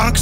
Banks.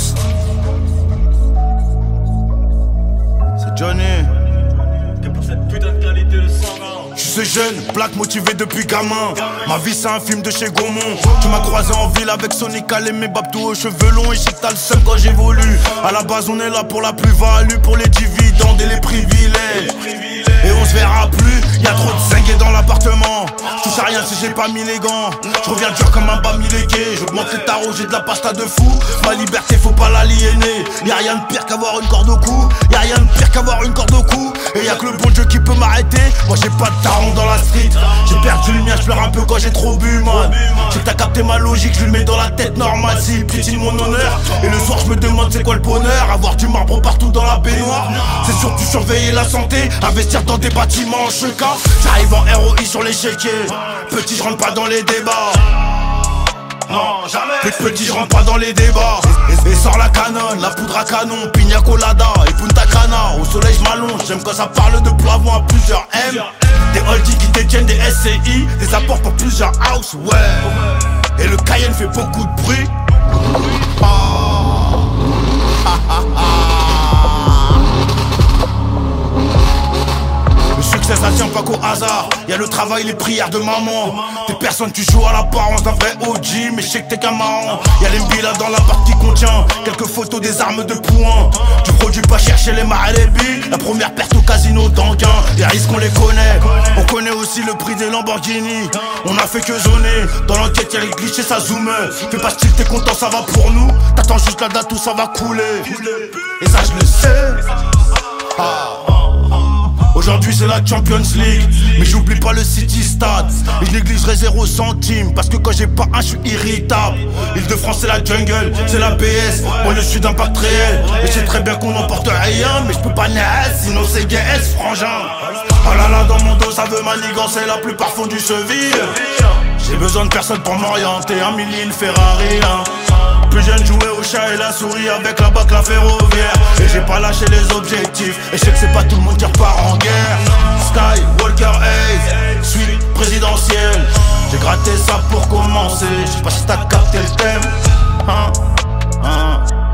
C'est Johnny. Que pour cette putain de qualité de sang. Je suis jeune, black motivé depuis gamin. Ma vie c'est un film de chez Gaumont. Tu m'as croisé en ville avec Sonic Al et mes babtou aux cheveux longs. Et je sais que t'as le seum quand j'évolue. À la base on est là pour la plus-value, pour les dividendes et les privilèges. Et on se verra plus, y'a trop de zingués dans l'appartement. Je touche à rien si j'ai pas mis les gants. Je reviens dur comme un bamilégué. J'augmente les tarots, j'ai de la pasta de fou. Ma liberté faut pas l'aliéner. Y'a rien de pire qu'avoir une corde au cou. Y'a rien de pire qu'avoir une corde au cou. Et y'a que le bon Dieu qui peut m'arrêter. Moi j'ai pas de taron dans la street. J'ai perdu le mien, je pleure un peu quand j'ai trop bu man. J'ai que t'as capté ma logique, je lui mets dans la tête normale s'il piétine mon honneur. Et le soir je me demande c'est quoi le bonheur. Avoir du marbre partout dans la baignoire. C'est surtout surveiller la santé. Investir dans des bâtiments en cheka. J'arrive en ROI sur les chéquiers. Petit je rentre pas dans les débats. Non, jamais. Petit je rentre pas dans les débats. Et sort la canonne, la poudre à canon, pina colada et punta cana. Au soleil je m'allonge, j'aime quand ça parle de plafond à plusieurs M. Des oldies qui détiennent des SCI, des apports pour plusieurs house, ouais. Et le Cayenne fait beaucoup de bruit. Le succès ça tient pas qu'au hasard. Y'a le travail, les prières de maman. Des personnes qui jouent à l'apparence d'un vrai OG, mais je sais que t'es qu'un marrant. Y'a les mbila dans l'appart qui contient quelques photos des armes de poing. Tu produis pas chercher les mares et les billes. La première perte au casino d'Anguin. Les risques on les connaît. On connaît aussi le prix des Lamborghini. On a fait que zoner. Dans l'enquête y'a les clichés, ça zoome. Fais pas style, t'es content, ça va pour nous. T'attends juste la date où ça va couler. Et ça je le sais. Aujourd'hui c'est la Champions League. Mais j'oublie pas le City Stade. Et je négligerai 0 centime. Parce que quand j'ai pas un je suis irritable. Île-de-France c'est la jungle, c'est la BS. Moi je suis d'impact réel. Et je sais très bien qu'on n'emporte rien. Mais je peux pas naître, sinon c'est GS frangin. Oh là là dans mon dos ça veut manigancer la plupart font du cheville. J'ai besoin de personne pour m'orienter. Un millier, une Ferrari hein. Plus jeune jouais au chat et la souris avec la bac la ferroviaire. Et j'ai pas lâché les objectifs. Et je sais que c'est pas tout le monde qui repart en guerre. Sky, Walker Hayes, suite présidentielle. J'ai gratté ça pour commencer. Je sais pas si t'as capté le thème hein, hein.